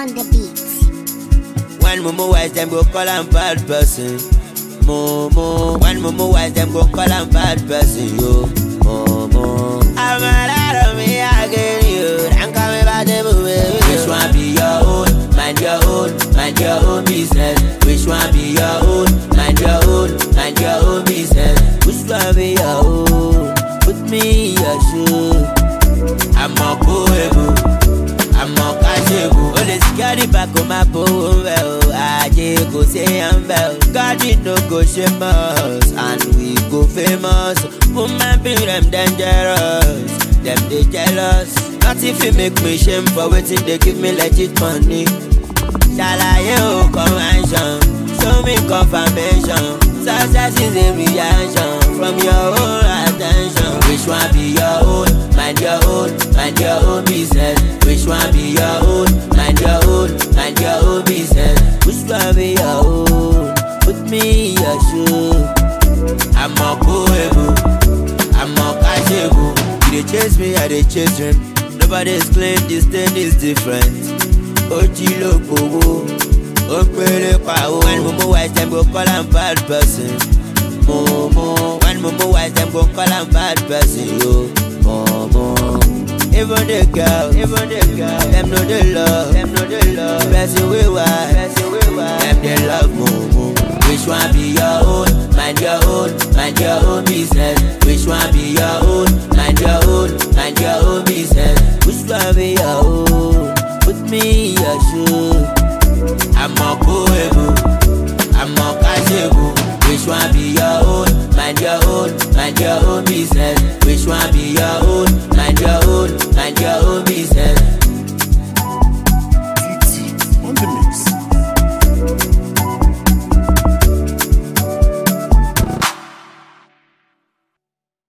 on the beat. When mumu wise, them go call am bad person. Momo. When mumu wise, them go call am bad person. Yo, Momo. I'm a lot of me again, you. I'm coming back to move. Which one be your own? Mind your own. Mind your own business. Which one be your own? Mind your own. Mind your own business. Which one be your own? Put me in your shoe. I'm a poebu. I'm a casual. Only security back on my bow. I go say I'm well. God, we no go shame us. And we go famous. Woman be them dangerous. Them they jealous. Not if you make me shame for waiting. They give me legit money. Shall I convention? Show me confirmation. Success is a reaction from your own attention. Which one be your own? Mind your own. Mind your own business. Which one be your own? Mind your own. Mind your own business. Which one be your own? Put me in your shoe. I'm a poebu. I'm a casual. You dey chase me, I dey chase them. Nobody's clean, this thing is different. Oji lo bobo. When mumu wise, them go call am bad person. Momo. When mumu wise, them go call am bad person. Yo, Momo. Even the girl, them know the love, person we wise, them they love Momo. Which one be your own? Mind your own. Mind your own business. Which one be your own? Mind your own. Mind your own business. Which one be your